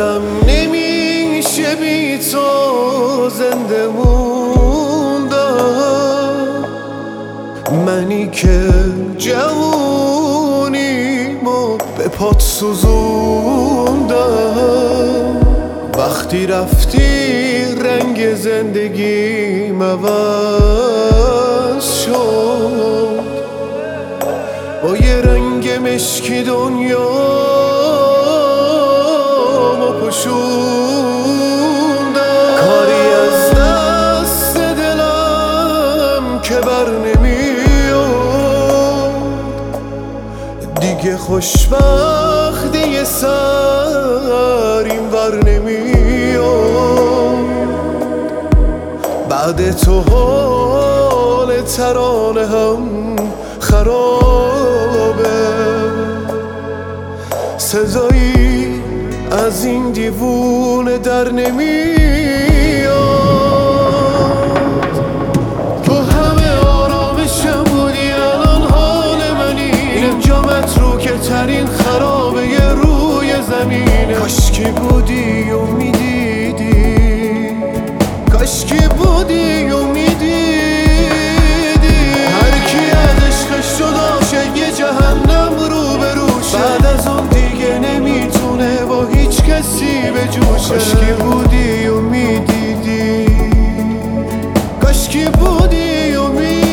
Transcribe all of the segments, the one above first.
باورم نمیشه بی تو زنده موندم، منی که جوونیمو به پات سوزوندم. وقتی رفتی رنگ زندگیم عوض شد، با یه رنگ مشکی دنیا ما پوشوندم. کاری از دست دلم که بر نمیاد، دیگه خوشبختی سر این ور نمیاد. بعد تو حال ترانه هم خرابه، صدایی از این دیوونه در نمیاد. تو همه آرامشم بودی، الان حال منی اینجا متروکه ترین خرابه ی روی زمینه. کاشکی بودی و میدیدی، کاشکی بودی و میدیدی. هر کی از عشقش شد عاشق یه جهنم رو به روشه، بعد از اون دیگه نمیتونه با هیچ کسی به جوشه. کاشکی بودی و میدیدی، کاشکی بودی و میدیدی.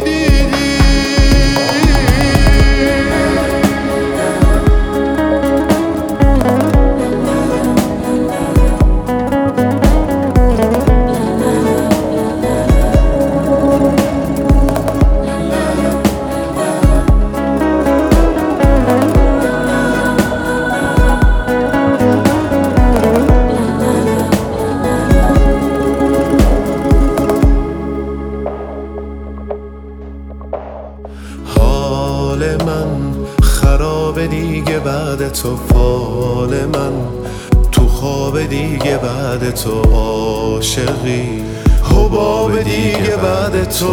حال من خراب دیگه بعد تو، فال من تو خواب دیگه بعد تو، عاشقی حباب دیگه بعد تو.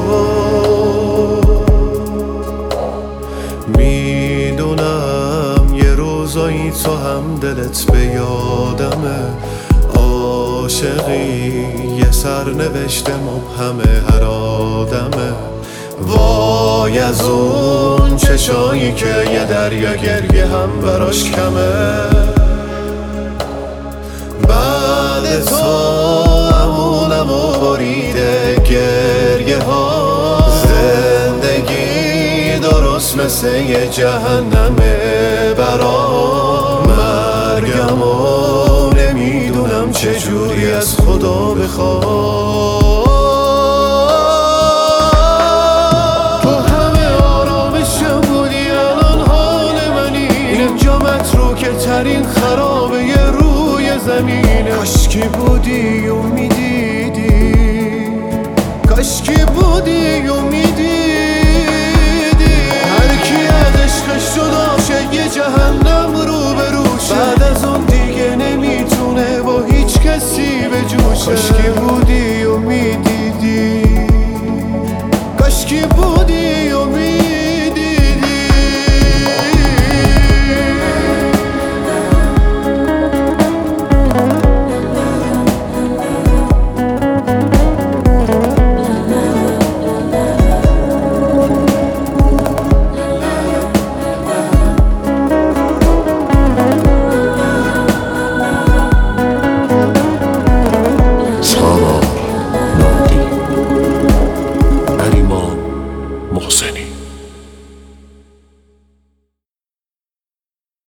میدونم یه روزایی تو هم دلت به یادمه، عاشقی یه سرنوشت مبهمه هر آدمه. وای از اون چشایی که یه دریا گریه هم براش کمه، بعد تو امونم و بریده گریه ها. زندگی درست مثل یه جهنمه برام، مرگم و نمیدونم چجوری از خدا بخوام.